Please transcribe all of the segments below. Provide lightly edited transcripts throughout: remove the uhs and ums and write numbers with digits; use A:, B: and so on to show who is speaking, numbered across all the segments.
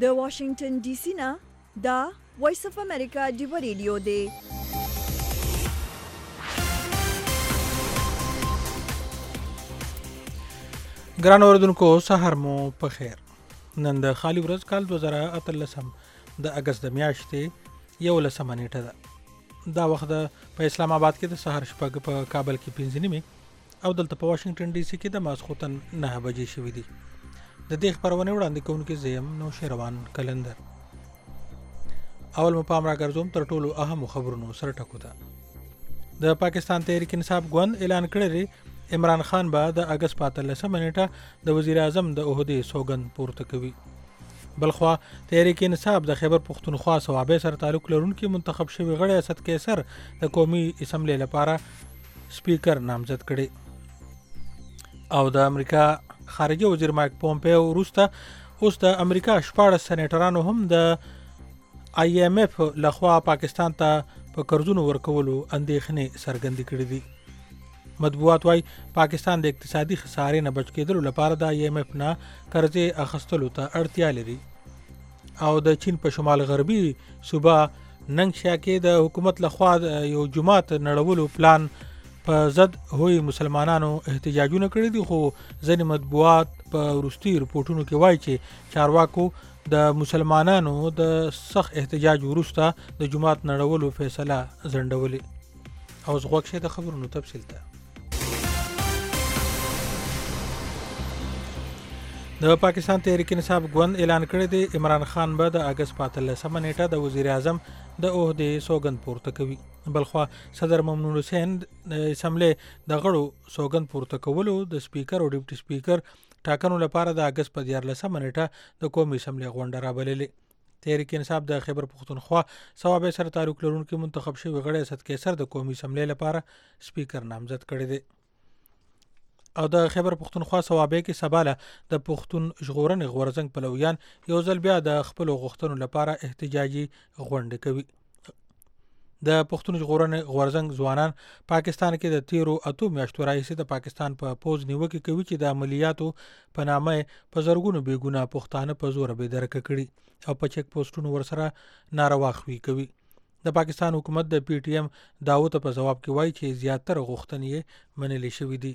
A: د واشنگټن ډي سي نه دا وایس اف امریکا ډیو ریډیو دی.
B: ګران اوردونکو سحر مو په خیر. نن د خالی ورځ کال 2013 د اگست د میاشتې 11 نیټه ده. دا وخت په اسلام آباد کې د سحر شپږ، په کابل کې 5 نیمه او دلته په واشنگټن ډي سي کې د ماسخوتن 9 بجې شوې دي. د دې خبرونه وړاندې کوونکې زیم نو شیروان کلندر. اول مو پام راګرځوم تر ټولو اهم خبرونو سره ټکو ته. د پاکستان تحریک انصاف ګوند اعلان کړی عمران خان به د اگست 13 نیټه د وزیر اعظم د عہدې سوګند پورته کوي. بلخوا تحریک انصاف د خیبر پختونخوا صوابع سره تعلق لرونکي منتخب شوی غړی اسد قیصر د قومي اسمبلی لپاره سپیکر نامزد کړي. او د امریکا خارجه وزیر مایک پومپیو وروسته اوس د امریکا 14 سېنیټرانو هم د IMF لخوا پاکستان ته په قرضونو ورکولو اندېښنې څرګندې کړې دي. مطبوعات وايي پاکستان د اقتصادي خسارې نه بچ کېدلو لپاره د IMF نه قرضې اخیستلو ته اړتیا لري. او د چین په شمال غربي صوبه ننګشیا کې د حکومت لخوا یو جماعت نړولو پلان په ضد هوی مسلمانانو احتجاجونه کړي دي، خو ځینې مطبوعات په وروستي رپورټونو کې وایي چې چارواکو د مسلمانانو د سخت احتجاج وروسته د جماعت نړولو فیصله ځنډولې. او زغوږ شه د خبرونو تفصیل ته. د پاکستان تحریک انصاف ګوند اعلان کړی دی عمران خان به د اگست 13 نیټه د وزیر اعظم د عہدې سوګند پورته کوي. بلخوا صدر ممنون حسین د اسمبلی د غړو سوګند پورته کولو د سپیکر او ډیپټي سپیکر ټاکنو لپاره د اگست 14 نیټه د قومي اسمبلی غونډه رابللې. تحریک انصاف د خیبر پختونخوا صوابع سره تعلق لرونکي منتخب شوی غړی اسد قیصر د قومي اسمبلی لپاره سپیکر نامزد کړی دی. او د خیبر پختونخوا صوابع کې سباله د پښتون ژغورنې غورځنګ پلویان یو ځل بیا د خپل غوښتنو لپاره احتجاجي غونډه کوي. د پښتون ژغورنې غورځنګ ځوانان پاکستان کې د 13 میاشتو راهیسې د پاکستان په پوز نیوکه کوي چې د عملیاتو په نامه په زرګونو بیګونه پښتانه په زور به درکه کړي او په چک پوسټونو ورسره ناروا خوي کوي. د پاکستان حکومت د PTM داوته په جواب کې وایي چې زیاتره غوښتنې منلې شوې دي.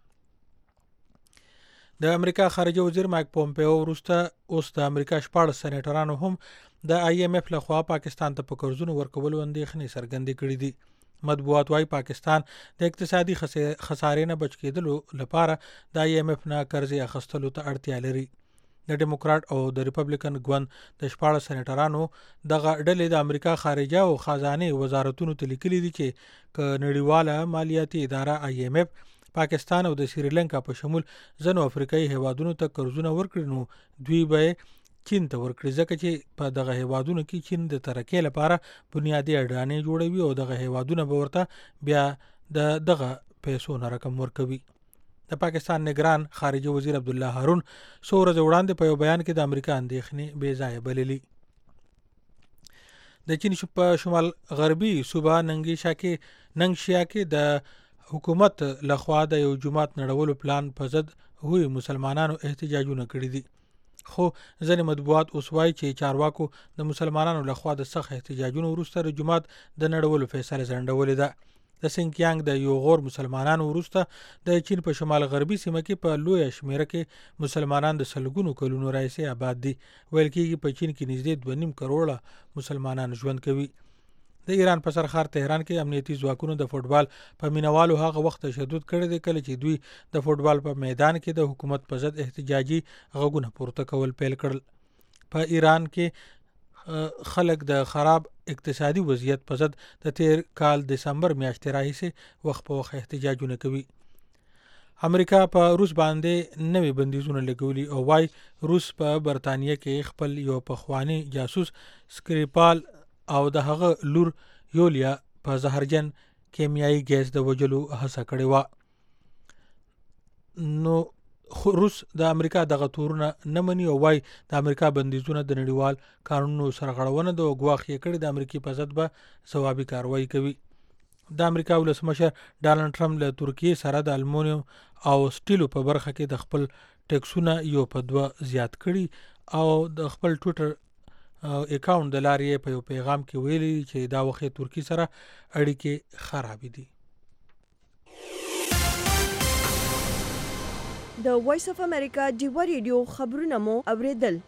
B: د امریکا خارجه وزیر مایک پومپیو وروسته اوس د امریکا 14 سېنیټرانو هم د IMF لخوا پاکستان ته په قرضونو ورکولو اندېښنې څرګندې کړې دي. مطبوعات وايي پاکستان د اقتصادي خسارې نه بچ کېدلو لپاره د IMF نه قرضې اخیستلو ته اړتیا لري. د ډیموکرات او د ریپبلیکن ګوند د 14 سېنیټرانو دغه ډلې د امریکا خارجه او خزانه وزارتونو ته لیکلي دي چې ک نړیواله مالیاتي اداره IMF پاکستان او د سریلانکا په شمول ځینو افریقایي هیوادونو ته قرضونه ورکړي، نو دوی به چین ته ورکړي، ځکه چې په دغه هیوادونو کې چین د ترقۍ لپاره بنیادي اډانې جوړوي او دغه هیوادونه به ورته بیا دغه پیسو نه رقم ورکوي. د پاکستان نگران خارجه وزیر عبدالله هارون څو ورځې وړاندې په یو بیان کې د امریکا اندېښنې بې ځایه بللي. د چین په شمال غربي صوبه ننګشیا کې د حکومت لخوا د یو جماعت نړولو پلان په ضد هوی مسلمانانو احتجاجونه کړي دي، خو ځینې مطبوعات اوس وایي چې چارواکو د مسلمانانو لخوا د سخت احتجاجونو وروسته د جماعت د نړولو فیصله ځنډولې ده. د سینکیانګ د یو غور مسلمانانو وروسته د چین په شمال غربي سیمه کې په لویه شمیره کې مسلمانان د سلګونو کلونو راهیسې آباد دي. ویل کېږي په چین کې نږدې 2.5 کروڑه مسلمانان ژوند کوي. د ایران په سرخار تهران کې امنیتي ځواکونو د فوټبال په مینوالو هغه وخت تشدد کړی دی کله چې دوی د فوټبال په میدان کې د حکومت په ضد احتجاجي غږونه پورته کول پیل کړل. په ایران کې خلک د خراب اقتصادي وضعیت په ضد د تیر کال دسمبر میاشتې راهیسې وخت په وخت احتجاجونه کوي. امریکا په روس باندې نوې بندیزونه لګولي او وايي روس په برتانیه کې خپل یو پخوانی جاسوس سکریپال او د هغه لور یولیا په زهرجن کیمیاوي ګیس د وجلو هڅه کړې و. نو روس د امریکا دغه تورونه نه مني او وايي د امریکا بندیزونه د نړیوال قانونو سرغړونه د غواخ یې کړي، د امریکای په ضد به ځوابي کاروایی کوي. د امریکا ولسمشر ډانلډ ټرمپ له ترکیه سره د المونیم او سټیلو په برخه کې د خپل ټیکسونه یو په 2 زیات کړي او د خپل ټویټر اکاونټ د لارې په یو پیغام کې ویلي چې دا وخت ترکی سره اړیکې خراب دي.
A: د وایس اف امریکا ډیوا ریډیو خبرونه مو اوریدل.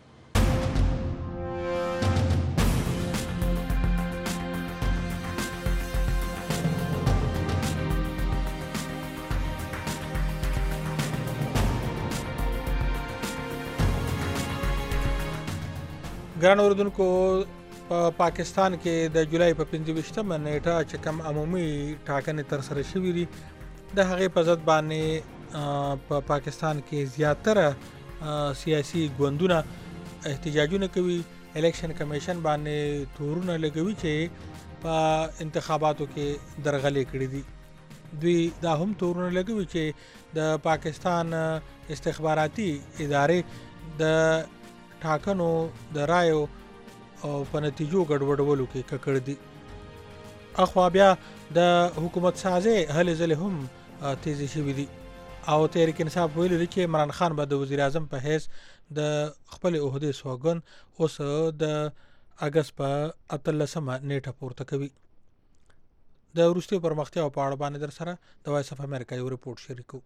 B: ګران اوردونکو په پاکستان کې د جولای په 25مه نیټه چې کوم عمومي ټاکنې تر سره شوې دي د هغې په ضد باندې په پاکستان کې زیاتره سیاسي ګوندونه احتجاجونه کوي. الیکشن کمیشن باندې تورونه لګوي چې په انتخاباتو کې درغلې کړې دي. دوی دا هم تورونه لګوي چې د پاکستان استخباراتي ادارې د ټاکنو د رایو او په نتیجو ګډوډولو کې ککړ دي. اخوا بیا د حکومت سازي هلې ځلې هم تیزی شوې دي او تحریک انصاف ویلي دي چې عمران خان به د وزیر اعظم په حیث د خپل عہدې سوګن اوس د اگست په 18مه نیټه پورته کوي. د وروستي پرمختیا په اړه باندې در سره د وایس اف امریکا یو رپورټ شریکو.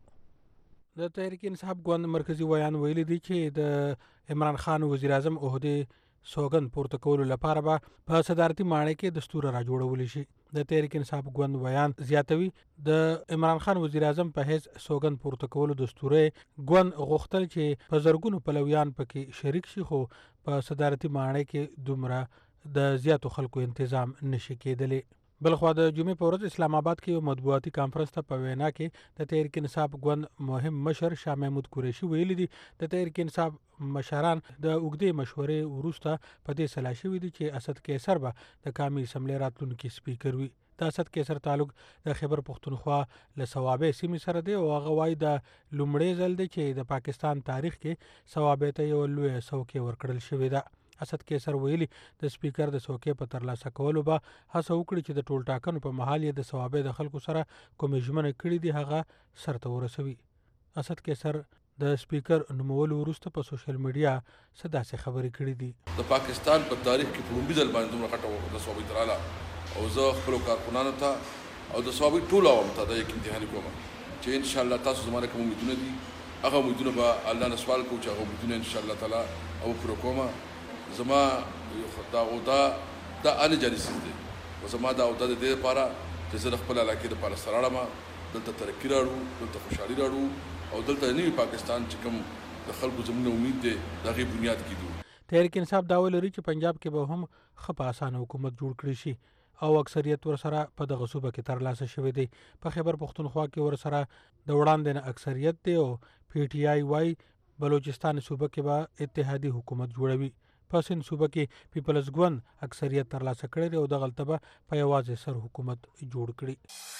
B: د تحریک انصاف ګوند مرکزی ویان ویلي دي چې د عمران خان وزیر اعظم عہدې سوګن پورته کولو لپاره به په صدارتي ماڼۍ کې دستور را جوړول شي. د تحریک انصاف ګوند ویان زیاتوي د عمران خان وزیر اعظم په حیث سوګن پورته کولو دستور ګوند غوښتل چې په زرګونو پلویان پکې شریک شي خو په صدارتي ماڼۍ کې دومره د زیاتو خلکو تنظیم نشي کېدلی. بلخوا د جمعې په ورځ اسلام آباد کې یو مطبوعاتي کانفرنس ته په وینا کې د تحریک انصاف ګوند مهم مشر شاه محمود قریشي ویلي دي د تحریک انصاف مشران د اوږدې مشورې وروسته په دې سلا شوي دي چې اسد قیصر به د قومي اسمبلی راتلونکي سپیکر وي. د اسد قیصر تعلق د خیبر پښتونخوا له صوابۍ سیمې سره دی او هغه وایي د لومړی ځل دی چې د پاکستان تاریخ کې صوابۍ ته یو لویه څوکۍ ورکړل شوې ده. اسد قیصر ویلي د سپیکر د څوکۍ په ترلاسه کولو به هڅه وکړي چې د ټول ټاکنو په مهال یې د صوابۍ د خلکو سره کومې ژمنې کړي دي هغه سرته ورسوي. اسد قیصر د سپیکر نومولو وروسته په سوشل میډیا څه داسې خبرې کړې دي.
C: د پاکستان په تاریخ کې په لومړي ځل باندې دومره غټه د صوابۍ تراله او زه خپلو کارکونانو ته او د صوابۍ ټولو عوامو ته دا یقین دهاني کوم چې انشاءالله تاسو زما کوم امیدونه دي هغه امیدونه به الله نه سوال کوو چې هغه امیدونه انشاءالله تعالی او پوره کوم. زما دا عہده د اعلی جاري سیز دی او زما دا عہده د دې لپاره چې زه د خپل علاقې دپاره سره اړم دلته ترقي راړو دلته خوشحالي راړو او دلته نوي پاکستان چې کوم د خلکو زموږ امید دی د هغې بنیاد کیږدو.
B: تحریک انصاف دعوه لري چې پنجاب کې به هم ښه په اسانه حکومت جوړ کړی شي او اکثریت ورسره په دغه صوبه کې ترلاسه شوی دی. په خیبر پښتونخوا کې ورسره د وړاندې نه اکثریت دی او پی ټی آی وايي بلوچستان صوبه کې به اتحادي حکومت جوړوي. په سند صوبه کې پیپلز ګوند اکثریت ترلاسه کړی دی او دغلته به په یوازې سر حکومت جوړ کړي.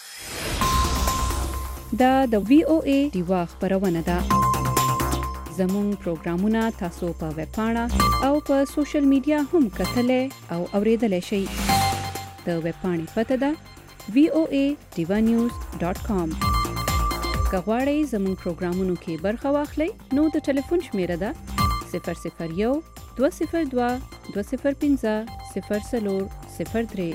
D: دا د وی او ای ډیوا خبرونه ده. زموږ پروګرامونه تاسو په ویب پاڼه او په سوشل میډیا هم کتلای او اوریدلای شئ. د ویب پاڼې پته ده voadevanews.com. که غواړئ زموږ پروګرامونو کې برخه واخلئ نو د ټلیفون شمیره ده 001 202 205 0403.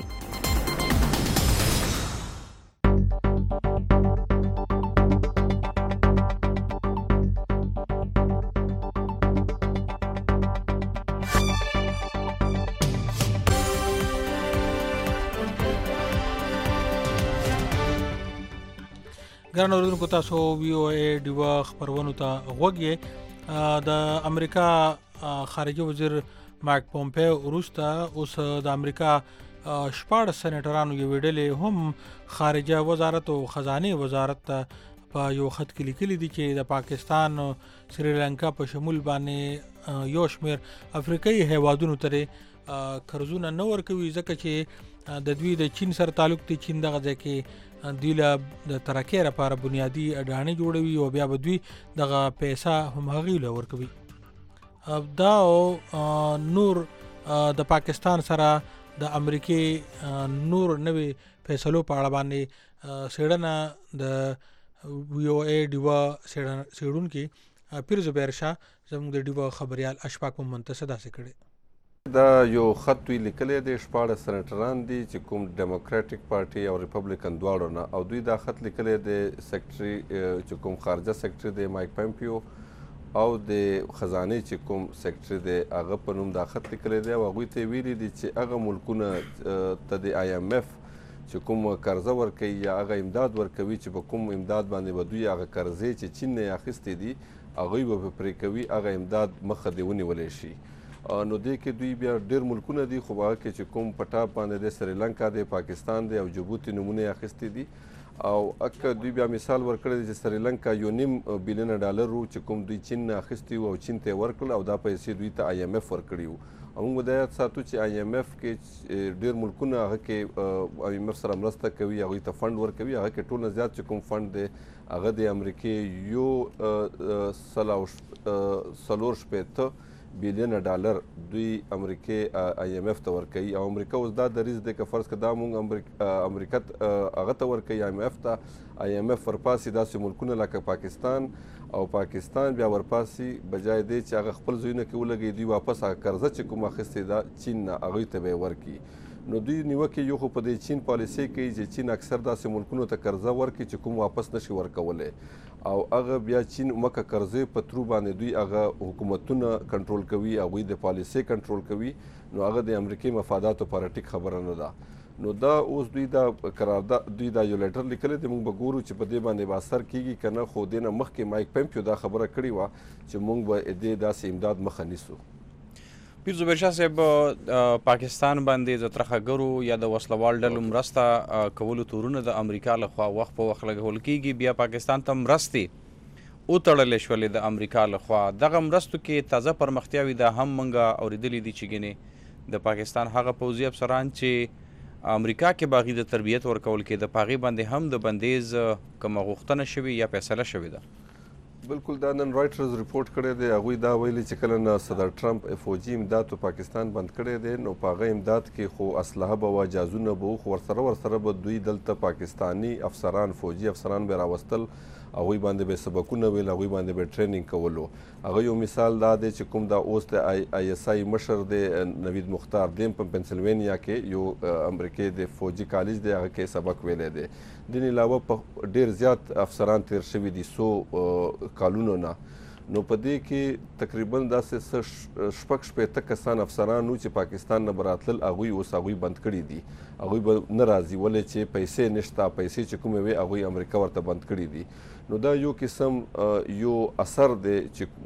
B: ګران اوریدونکو تاسو وی او ای ډیوا خبرونو ته غوږ یې. د امریکا خارجه وزیر مایک پومپیو وروسته اوس د امریکا 14 سېنیټرانو یو ډلې هم خارجه وزارت او خزانه وزارت ته په یو خط کې لیکلي دي چې د پاکستان سریلانکا په شمول باندې یو شمېر افریقایي هیوادونو ته قرضونه نه ورکوي ځکه چې د دوی د چین سره تعلق دی. چین دغه ځای کې دوی له د ترقۍ لپاره بنیادي اډانې جوړوي او بیا به دوی دغه پیسه هم هغوی له ورکوي. دا نور د پاکستان سره د امریکې نور نوې فیصلو په اړه باندې څېړنه د وی او ای ډیوا څېړونکي پیر زبیر شاه زموږ د ډیوه خبریال اشفاق مومند ته داسې کړی.
E: دا یو خط دوی لیکلی دی 14 سنټران دي چې کوم ډیموکراټیک پارټي او ریپبلیکن دواړو نه، او دوی دا خط لیکلی دی سیکرټري چې کوم خارجه سیکرټري دی مایک پمپیو او د خزانې چې کوم سیکرټري دی هغه په نوم دا خط لیکلی دی او هغوی ته یې ویلي دي چې هغه ملکونه ته د IMF چې کوم قرضه ورکوي یا هغه امداد ورکوي چې په کوم امداد باندې به دوی هغه قرضې چې چین نه یې اخیستې دي هغوی به پرې کوي، هغه امداد مخه دې ونیولی شي. نو دې کې دوی بیا ډېر ملکونه دي خو هغه کې چې کوم په ټاپ باندې د سریلنکا دی، پاکستان دی او جبوتي نومونه یې اخیستي دي. او اکه دوی بیا مثال ورکړی دی چې سریلنکا $1.5 بلیونه چې کوم دوی چین نه اخیستي وو او چین ته یې ورکړل او دا پیسې دوی ته IMF ورکړي وو. او موږ دا یاد ساتو چې IMF کې ډېر ملکونه هغه کې IMF سره مرسته کوي، هغوی ته فنډ ورکوي. هغه کې ټول نه زیات چې کوم فنډ دی هغه د امریکې $4.8 بلیونه دوی امریکې IMF ته ورکوي. او امریکا اوس دا دریځ دی که فرض که دا موږ امریکا هغه ته ورکوي IMF ته، IMF ورپاسې داسې ملکونه لکه پاکستان او پاکستان بیا ورپاسې بجای دی چې هغه خپل ځایونه کې ولګوي، دوی واپس هغه قرضه چې کوم اخیستې ده چین نه هغوی ته به یې ورکړي. نو دوی نیوکې یو خو په دې چین پالیسۍ کوي چې چین اکثر داسې ملکونو ته قرضه ورکړي چې کوم واپس نشي ورکولی، او هغه بیا چین مکه قرضې په ترو باندې دوی هغه حکومتونه کنټرول کوي، هغوی د پالیسۍ کنټرول کوي. نو هغه د امریکې مفاداتو لپاره ټیک خبره نه ده. نو دا اوس دوی دا قرارداد دوی دا یو لیټر لیکلی دی، موږ به ګورو چې په دې باندې به اثر کیږي که نه. خو دې نه مخکې مایک پمپیو دا خبره کړې وه چې موږ به دې داسې امداد مخه نیسو.
F: پیر زبیر شاه صاحب، پاکستان باندې د ترخګرو یا د وسلوال ډلو مرسته کولو تورونه د امریکا لخوا وخت په وخت لګول کیږي، بیا پاکستان ته مرستې وتړلې شولې د امریکا لخوا. دغه مرستو کې تازه پرمختیاوې دا هم موږ اورېدلې دي چې ګنې د پاکستان هغه پوځي افسران چې امریکا کې باغي د تربیت ورکول کې د پاغي باندې هم د بندیز کومه غوښتنه شوې یا فیصله شوې ده.
E: بالکل دا نن رایټرز ریپورټ کړی دی، هغوی دا ویلي چې کله نه صدر ټرمپ فوجي امداد په پاکستان بند کړی دی نو په هغه امداد کې خو اسلحه به وه، جازونه به وو، خو ورسره به دوی دلته پاکستاني افسران فوجي افسران به راوستل، هغوی باندې به سبقونه ویل، هغوی باندې به ټریننګ کولو. هغه یو مثال دا دی چې کوم دا اوس د ISI مشر دی نوید مختار دیم په پنسلوینیا کې یو امریکې د فوجي کالج دی، هغه کې سبق ویلی دی. دین علاوه په ډېر زیات افسران تیر شوي دي 100 کالونو نه. نو په دې کې تقریبا داسې 6-8 کسان افسران وو چې پاکستان نه به راتلل، هغوی اوس هغوی بند کړي دي، هغوی به نه راځي ولې چې پیسې نشته، پیسې چې کومې وې هغوی امریکا ورته بند کړي دي. نو دا یو قسم یو اثر دی چې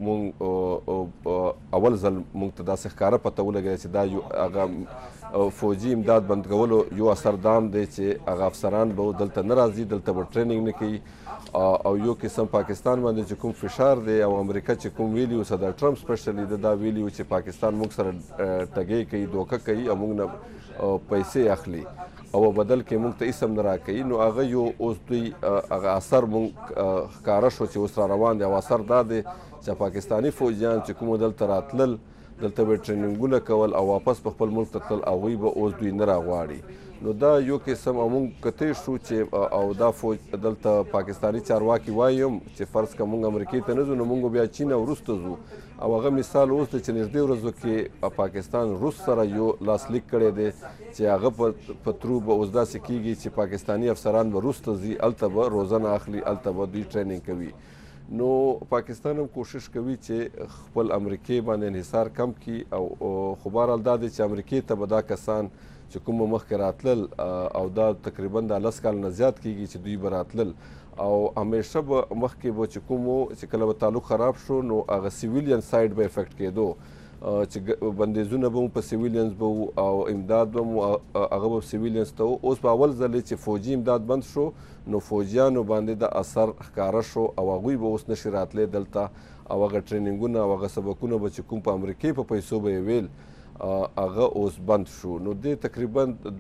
E: مونږ اول ځل مونږ ته داسې ښکاره پته ولګېده چې دا یو هغه فوجي امداد بند کولو یو اثر دام دی چې هغه افسران به دلته نه راځي، دلته به ټریننګ نه کوي. او یو قسم پاکستان باندې چې کوم فشار دی او امریکا چې کوم ویلي و صدر ټرمپ سپیشلی دا ویلي و چې پاکستان موږ سره ټګۍ کوي، دوکه کوي او موږ نه پیسې اخلي او بدل کې موږ ته اسم نه راکوي. نو هغه یو اوس دوی هغه اثر موږ ښکاره شو چې اوس را روان دی، او اثر دا دی چې پاکستاني فوجیان چې کوم دلته راتلل، دلته به ټریننګونه کول او واپس په خپل ملک ته تلل، هغوی به اوس دوی نه راغواړي. نو دا یو قسم موږ کتې شو چې او دا فوج دلته پاکستاني چارواکي وایم چې فرض که موږ امریکې ته نه ځو نو موږ بیا چین او روس ته ځو. او هغه مثال اوس دی چې نږدې ورځو کې پاکستان روس سره یو لاسلیک کړی دی چې هغه په ترو به اوس داسې کیږي چې پاکستاني افسران به روس ته ځي، هلته به روزنه اخلي، هلته به دوی ټریننګ کوي. نو پاکستان هم کوشش کوي چې خپل امریکې باندې انحصار کم کړي، او خو بهرحال دا دی چې امریکې ته به دا کسان چې کومه مخکې راتلل او دا تقریبا د 10 کال نه زیات کیږي چې دوی به راتلل، او همیشه به مخکې به چې کومو چې کله به تعلق خراب شو نو هغه سیویلین سایډ به افیکټ کېدو، چې بندیزونه به مو په سیویلینز به وو او امداد به مو هغه به سیویلینز ته وو. اوس په اول ځل چې فوجي امداد بند شو نو فوجیانو باندې د اثر ښکاره شو او هغوی به اوس نشي راتلی دلته، او هغه ټریننګونه او هغه سبقونه به چې کوم په امریکې په پیسو به یې ویل هغه اوس بند شو. نو دې تقریبا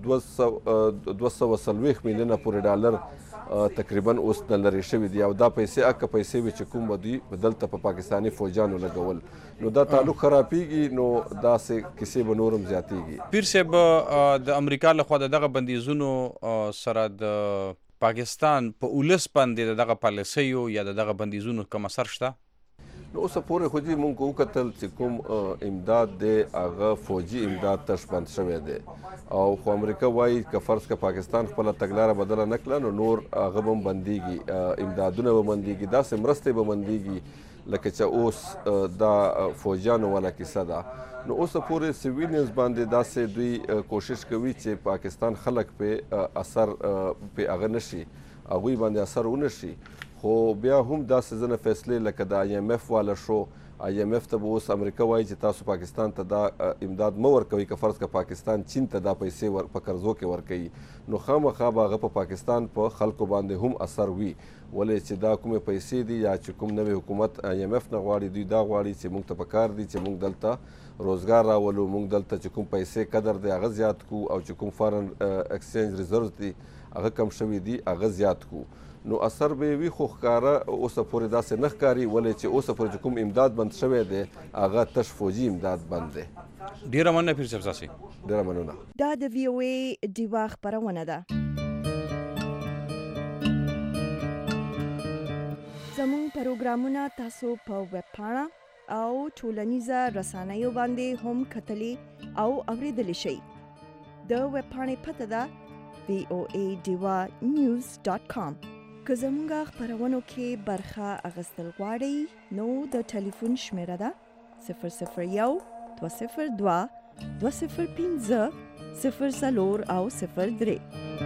E: 240 میلیونه پورې $، تقریبا اوس نه لرې شوي دي، او دا پیسې اکه پیسې وي چې کوم به دوی دلته په پاکستاني فوجیانو لګول. نو دا تعلق خرابېږي، نو داسې کیسې به نور هم زیاتېږي.
F: پیر صاحب، د امریکا لخوا د دغه بندیزونو سره د پاکستان په ولس باندې د دغه پالیسیو یا د دغه بندیزونو کوم اثر شته؟
E: نو اوسه پورې خو دې مونږ وکتل چې کوم امداد دی هغه فوجي امداد تش بند شوی دی او خو امریکا وایي که فرض که پاکستان خپله تګلاره بدله نه کړه نو نور هغه به هم بندېږي امدادونه به بندېږي داسې مرستې به بندېږي لکه چې اوس دا فوجیانو والا کیسه ده نو اوسه پورې سیویلینز باندې داسې دوی کوشش کوي چې پاکستان خلک په اثر په هغه نشي هغوی باندې اثر ونشي خو بیا هم داسې ځینې فیصلې لکه د IMF والا شو IMF ته به اوس امریکا وایي چې تاسو پاکستان ته دا امداد مه ورکوئ که فرض که پاکستان چین ته دا پیسې په قرضو کې ورکوي نو خامخا به هغه په پاکستان په خلکو باندې هم اثر وي ولې چې دا کومې پیسې دي یا چې کوم نوی حکومت IMF نه غواړي دوی دا غواړي چې موږ ته پکار دي چې موږ دلته روزګار راولو موږ دلته چې کوم پیسې قدر دی هغه زیات کړو او چې کوم فارن ایکسچینج ریزرو دي هغه کم شوي دي هغه زیات کړو نو اثر به وي خو ښکاره اوسه پورې داسې نه ښکاري ولې چې اوسه پورې چې کوم امداد بند شوی دی هغه تش فوجي امداد بند دی.
F: ډېره مننه پیر صاحب تاسې.
E: ډېره مننه.
A: دا د VOA ډیوا خپرونه ده. زموږ پروګرامونه تاسو په ویب پاڼه او ټولنیزه رسنیو باندې هم کتلی او اوریدلی شئ. د ویب پاڼې پته ده voadivanews.com. که زمونږ خپرونو کې برخه اخیستل غواړئ نو د ټلیفون شمیره ده 001 202 205 04 او 03.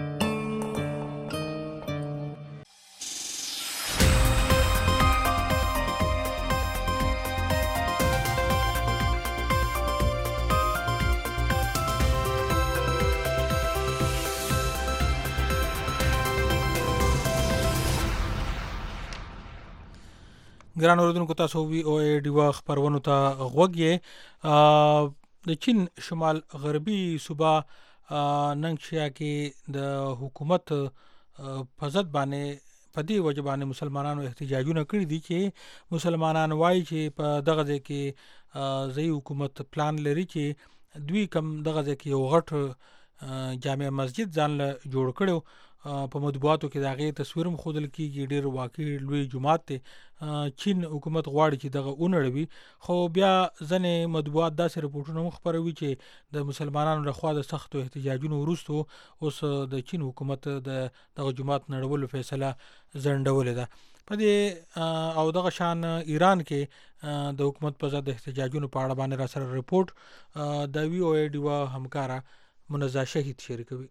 B: ګران اوریدونکو تاسو VOA ډیوا خبرونو ته غوږ یې. د چین شمال غربي صوبه ننګشیا کې د حکومت په ضد باندې په دې وجه باندې مسلمانانو احتجاجونه کړي دي چې مسلمانان وایي چې په دغه ځای کې ځایي حکومت پلان لري چې دوی کم دغه ځای کې یو غټ جامع مسجد ځان له جوړ کړو. په مطبوعاتو کې د هغې تصویر هم ښودل کېږي ډېر واقعي لوی جومات دی. چین حکومت غواړي چې دغه ونړوي خو بیا ځینې مطبوعات داسې رپورټونه هم خپروي چې د مسلمانانو لخوا د سختو احتجاجونو وروستو اوس د چین حکومت د دغه جومات نړولو فیصله ځنډولې ده. په دې او دغه شان ایران کې د حکومت په ضد احتجاجونو په اړه باندې را سره رپورټ د VOA ډیوا همکاره منزا شهید شریکوي.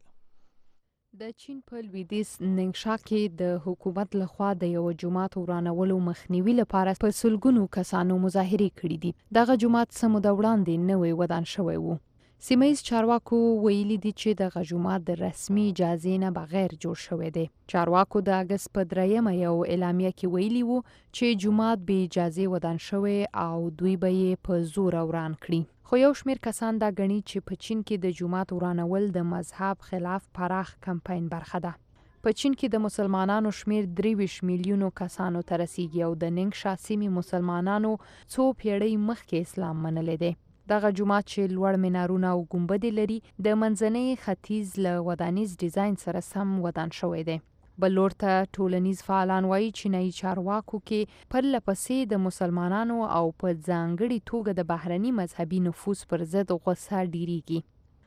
G: د چین په لویدیځ ننګشا کې د حکومت لخوا د یو جومات ورانولو مخنیوي لپاره په سلګونو کسانو مظاهرې کړې دي. دغه جومات څه موده وړاندې نوی ودان شوی و. سیمه‌ییز چارواکو ویلي دي چې دغه جومات د رسمي اجازې نه بغیر جوړ شوی دی. چارواکو د اګست په 3 یو اعلامیه کې ویلي وو چې جومات بې اجازې ودان شوی او دوی به یې په زور وران کړي. خو یو شمیر کسان دا ګڼي چې په چین کې د جومات ورانول د مذهب خلاف پراخ کمپاین برخه ده. په چین کې د مسلمانانو شمیر 23 میلیونو کسانو ته رسیږي او د ننګشا سیمې مسلمانانو څو پیړۍ مخکې اسلام منلی دی. دغه جومات چې لوړ منارونه او ګنبدې لري د منځنۍ ختیځ له ودانیز ډیزاین سره سم ودان شوی دی. بل لور ته ټولنیز فعالان وایي چینایي چارواکو کې پرله پسې د مسلمانانو او په ځانګړي توګه د بهرني مذهبي نفوذ پر ضد غوسه ډیریږي.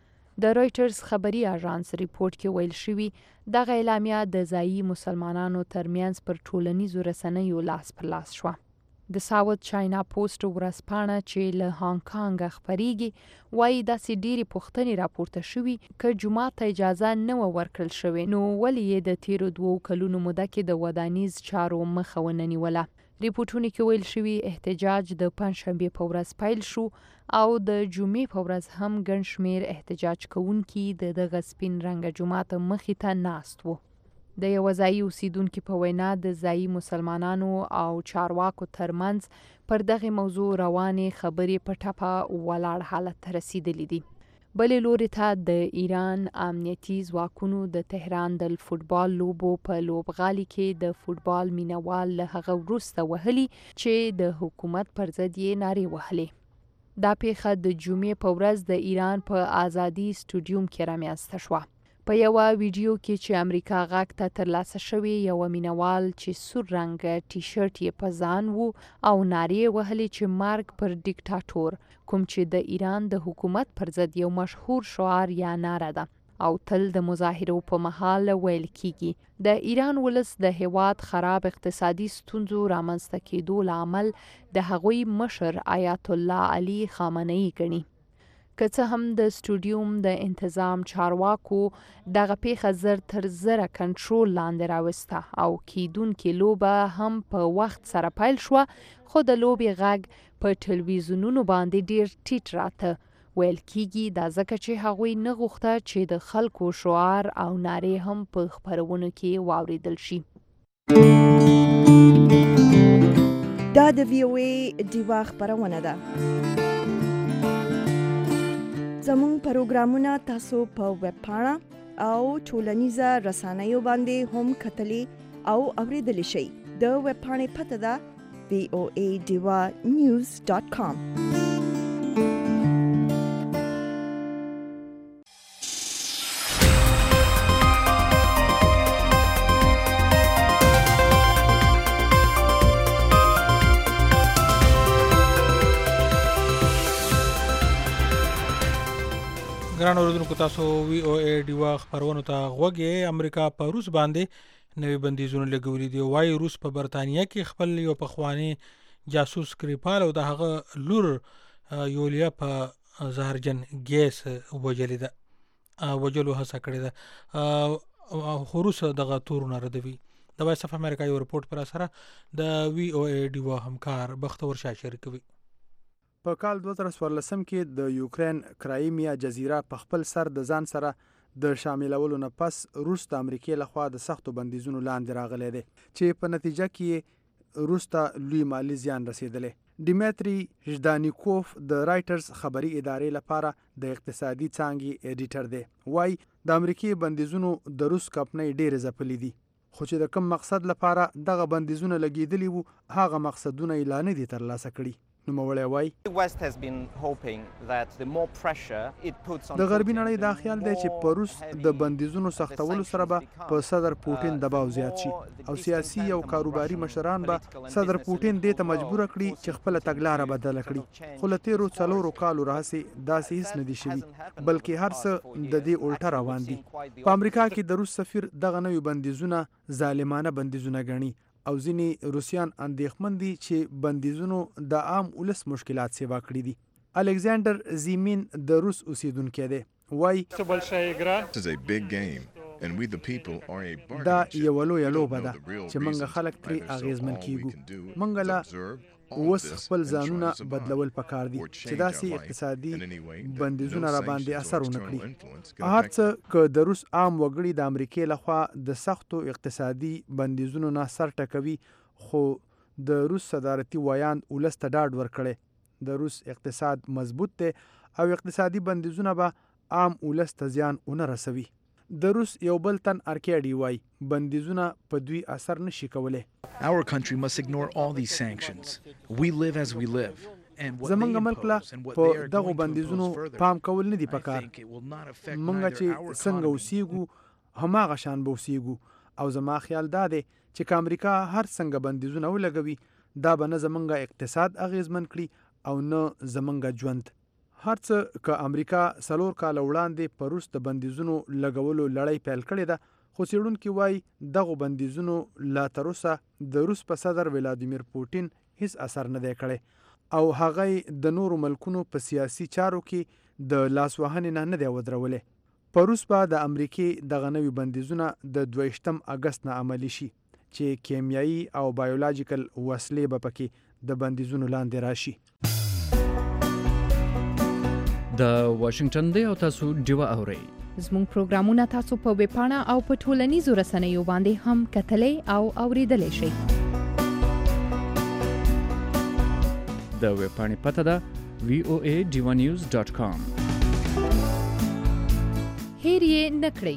G: د رویټرز خبري اژانس ریپورت کې ویل شوي دغه اعلامیه د ځایي مسلمانانو ترمنځ پر ټولنیزو رسنیو لاس پر لاس شوه. د ساوث چاینا پوسټ ورځپاڼه چې له هانګ کانګ خبريږي وایي داسې ډېری پوښتنې راپورته شوي که جومات ته اجازه نه و ورکړل شوې نو ولې یې د تیرو 2 کلونو موده کې د ودانیز چارو مخه ونه نیوله. ریپورټونه کې ویل شوي احتجاج د پنځشنبې په ورځ پیل شو او د جمعې په ورځ هم ګڼ شمېر احتجاج کوونکي د دغه سپین رنګه جومات مخې ته ناست وو. د یو ځایي اوسیدونکو په وینا د ځایي مسلمانانو او چارواکو ترمنځ پر دغه موضوع روانې خبرې په ټپه ولاړ حالت ته رسیدلې دي. بلې لوري ته د ایران امنیتي ځواکونو د تهران د فوټبال لوبو په لوبغالي کې د فوټبال مینوال له هغه وروسته وهلي چې د حکومت پر ضد یې نارې وهلې. دا پیښه د جمعې په ورځ د ایران په آزادي سټوډیوم کې رامنځته شوه. په یو ویډیو کې چې امریکا غاک ته ترلاسه شوی یو مینوال چې سور رنګ ټي شرټ یې په ځان وو او نارې وهلې چې مرګ پر ډیکټاتور، کوم چې د ایران د حکومت پر ضد یو مشهور شعار یا ناره ده او تل د مظاهرو په مهال ویل کیږي. د ایران ولس د هیواد خراب اقتصادي ستونزو رامنځته کېدو لامل د هغوی مشر آیت الله علي خامنه‌ای ګڼي. که څه هم د سټوډیوم د انتظام چارواکو دغه پیښه زر تر زره کنټرول لاندې راوسته او کیدونکې لوبه هم په وخت سره پیل شوه، خو د لوبې غږ په ټلویزیونونو باندې ډیر ټیټ راته. ویل کیږي دا ځکه چې هغوی نه غوښته چې د خلکو شعار او نارې هم په خپرونو کې واوریدل شي.
A: دا د VOA ډیوا خبرونه ده. زموږ پروګرامونه تاسو په ویب پاڼه او ټولنیزه رسنیو باندې هم کتلی او اوریدلی شئ. د ویب پاڼې پته ده voadivanews.com.
B: ګران اوریدونکو، تاسو VOA ډیوا خبرونو ته غوږ یې. امریکا په روس باندې نوې بندیزونه لګولي دي. وایي روس په برتانیا کې خپل یو پخوانی جاسوس سکریپال او د هغه لور یولیا په زهرجن ګیس وجلې ده، وجلو هڅه کړې ده. خو روس دغه تورونه ردوي. د وایس اف امریکا یو رپورټ پر اثر د VOA ډیوا همکار بختور شاه شریکوي.
H: په کال 2014 کې د یوکرين کرایمیا جزیره په خپل سر د ځان سره د شاملولو نه پس روس د امریکای لخوا د سختو بندیزونو لاندې راغلی دی چې په نتیجه کې روس ته لوی مالی زیان رسیدلی. ډیمیتری ژدانیکوف د رایټرز خبري ادارې لپاره د اقتصادي څانګې ایډیټر دی. وای د امریکای بندیزونو د روس کمپنۍ ډېر ځپلي دي، خو چې د کوم مقصد لپاره دغه بندیزونه لګیدلی وو هغه مقصدونه یې لا نه دي ترلاسه کړي. نوموړی وای د غربي نړۍ دا خیال دی چې په روس د بندیزونو سختولو سره به په صدر پوټین دباو زیات شي او سیاسي او کاروباري مشران به صدر پوټین دې ته مجبور کړي چې خپل تګلاره بدله کړي. خو له تیرو 4 کالو راهیسې داسې هیڅ نه دي شوي، بلکې هر څه د دې الټه روان دي. په امریکا کې د روس سفیر دغه نوي بندیزونه ظالمانه بندیزونه ګڼي او ځینې روسیان اندېښمن دي چې بندیزونو د عام ولس مشکلات سیوا کړي دي. الکساندر زیمین د روس اوسیدونکی دی. وای دا یو لویه لوبه ده چې موږ خلک ترې اغېزمن کیږو. موږ له اوس خپل ځانونه بدلول پکار دي چې داسې اقتصادي بندیزونه را باندې اثر ونه کړي. هر څه که د روس عام وګړي د امریکای لخوا د سختو اقتصادي بندیزونو نه سر ټکوي، خو د روس صدارتي ویاند ولس ته ډاډ ورکړی د روس اقتصاد مضبوط دی او اقتصادي بندیزونه به عام ولس ته زیان ونه رسوي. د روس یو بل تن ارکیډي وای بندیزونه په دوی اثر نشي کولی.
I: Our country must ignore all these sanctions. We live as we live.
H: زمونږ ملک له په دغو بندیزونو پام کول نه دی پکار. مونږ چې څنګه اوسېږو هماغه شان به اوسېږو او زما خیال دا دی چې که امریکا هر څنګه بندیزونه ولګوي دا به نه زمونږ اقتصاد اغېزمن کړي او نه زمونږ ژوند. هر څه که امریکا 4 کاله وړاندې په روس د بندیزونو لګولو لړۍ پیل کړې ده، خو څېړونکي وایي دغو بندیزونو لا تر اوسه د روس په صدر ولادیمیر پوټین هیڅ اثر نه دی کړی او هغه د نورو ملکونو په سیاسي چارو کې د لاسوهنې نه دی ودرولی. په روس به د امریکې دغه نوي بندیزونه د 22 اګست نه عملي شي چې کیمیایي او بایولوژیکل وسلې به پکې د بندیزونو لاندې راشي.
J: د واشنگټن دی او تاسو ډیوا اورئ.
G: زموږ پروګرامونه تاسو په ویب پاڼه او په ټولنیزو رسنیو باندې هم کتلی او اوریدلی شئ.
J: د ویب پاڼې پته ده voadivanews.com.
G: هیر یې نه کړئ.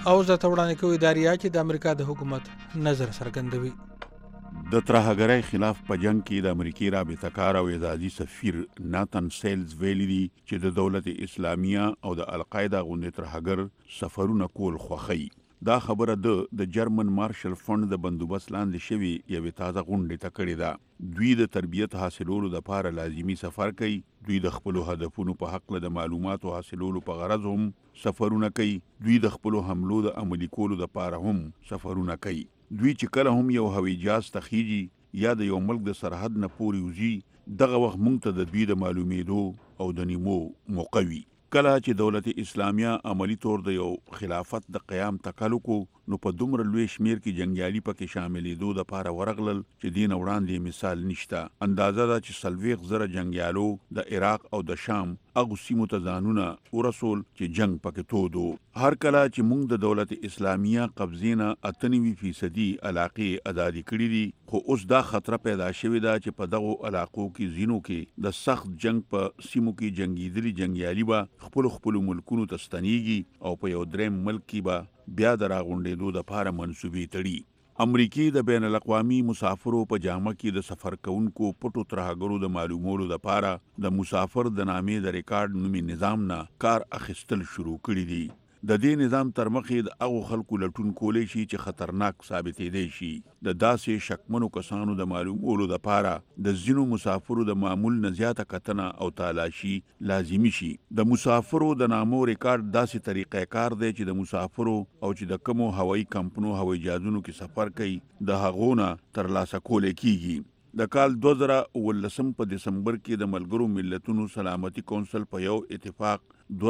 B: او زه ته وړاندې کوو اداریه چې د امریکا د حکومت نظر څرګندوي.
K: د ترهګرۍ خلاف په جنگ کې د امریکای رابطه کار او اعزازي سفیر ناتن سیلز ویلي دي چې د دولت اسلامیه او د القاعده غونډې ترهګر سفرونه کول خوښي. دا خبره د جرمن مارشل فند د بندوبست لاندې شوی یوې تازه غونډې ته کړې ده. دوی د تربیت حاصلولو لپاره لازمي سفر کوي. دوی د خپلو هدفونو په حق د معلوماتو حاصلولو په غرض هم سفرونه کوي. دوی د خپلو حملو د عملي کولو لپاره هم سفرونه کوي. دوی چې کله هم یو هوایي جهاز ته خیږي یا د یو ملک د سرحد نه پورې وځي، دغه وخت موږ ته د دوی د معلومېدو او د نیمو موقع وي. کله چې دولت اسلامیه عملی طور د یو خلافت د قیام تکلو کو، نو په دومره لوی شمیر کې جنگیالي پکې شاملېدو دپاره ورغلل چې دین وړاندې مثال نشته. اندازه ده چې 40,000 جنگیالو د عراق او د شام هغو سیمو ته ځانونه ورسول چې جنگ پکې تود و. هر کله چې موږ د دولت اسلامیه قبضې نه 98% علاقې ازادي کړي دي، خو اوس دا خطره پیدا شوې ده چې په دغو علاقو کې ځینو کې د سخت جنگ په سیمو کې جنگیدلي جنگیالي به خپلو ملکونو ته ستنیږي او په یو دریم ملک کې به بیا د راغونډېدو دپاره منصوبې تړي. امریکای د بین الاقوامي مسافرو په جامه کې د سفر کوونکو پټو ترهګرو د معلومولو دپاره د مسافر د نامې د ریکارډ نومي نظام نه کار اخیستل شروع کړي دي. د دې نظام تر مخې د هغو خلکو لټون کولی شي چې خطرناک ثابتېدی شي. د داسې شکمنو کسانو د معلومولو دپاره د ځینو مسافرو د معمول نه زیاته کتنه او تالاشي لازمي شي. د مسافرو د نامو ریکارډ داسې طریقې کار دی چې د مسافرو او چې د کومو هوایي کمپنو هوایي جهازونو کې سفر کوي د هغو نه ترلاسه کولی کیږي. د کال 2019 په دسمبر کې د ملګرو ملتونو سلامتي کونسل په یو اتفاق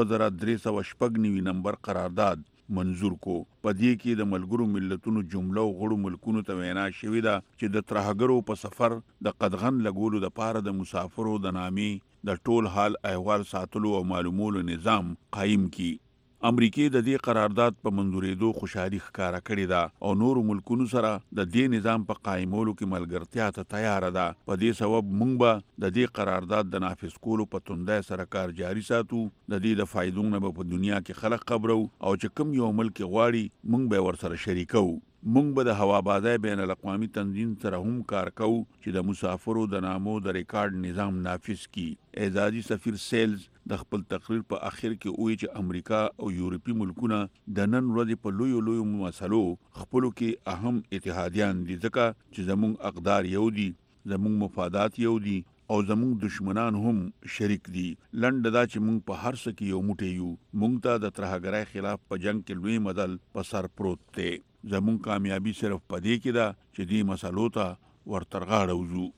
K: 2396 نمبر قرارداد منظور کو. په دې کې د ملګرو ملتونو جمله او غړو ملکونو ته وینا شوې ده چې د ترهګرو په سفر د قدغن لګولو دپاره د مسافرو د نامې د ټول حال احوال ساتلو او معلومولو نظام قایم کی. امریکای د دې قرارداد په منظورېدو خوشحالي ښکاره کړې ده او نورو ملکونو سره د دې نظام په قایمولو کې ملګرتیا ته تیاره ده. په دې سبب موږ به د دې قرارداد د نافذ کولو په توندۍ سره کار جاري ساتو. د دې د فایدو نه به په دنیا کې خلک خبرو او چې کوم یو ملک غواړي موږ به ورسره شریکو. موږ به د هوابازۍ بین الاقوامي تنظیم سره هم کار کوو چې د مسافرو د نامو د ریکارډ نظام نافذ کړي. اعزازي سفیر سیلز د خپل تقریر په اخر کې وایي چې امریکا او یورپي ملکونه د نن ورځې په لویو مسلو خپلو کې اهم اتحادیان دي، ځکه چې زموږ اقدار یو دي، زموږ مفادات یو دي او زموږ دشمنان هم شریک دي. لنډه دا چې موږ په هر څه کې یو موټی یو. موږ ته د ترهګرۍ خلاف په جنگ کې لوی مدل په سر پروت دی. زموږ کامیابي صرف په دې کې ده چې دې مسلو ته ورترغاړه وځو.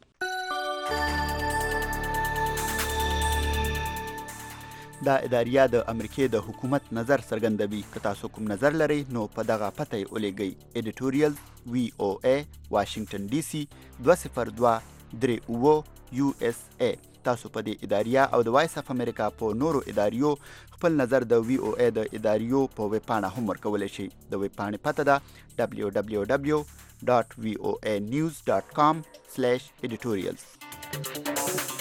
L: دا اداریه د امریکای د حکومت نظر څرګندوي. که تاسو کوم نظر لرئ نو په دغه پته یې ولیږئ. ایډیټوریل VOA واشنگټن DC 20238 USA. تاسو په دې اداریه او د وایس اف امریکا په نورو اداریو خپل نظر د VOA د اداریو په ویب پاڼه هم ورکولی شئ. د ویب پاڼې پته ده www.voanews.com/editorials.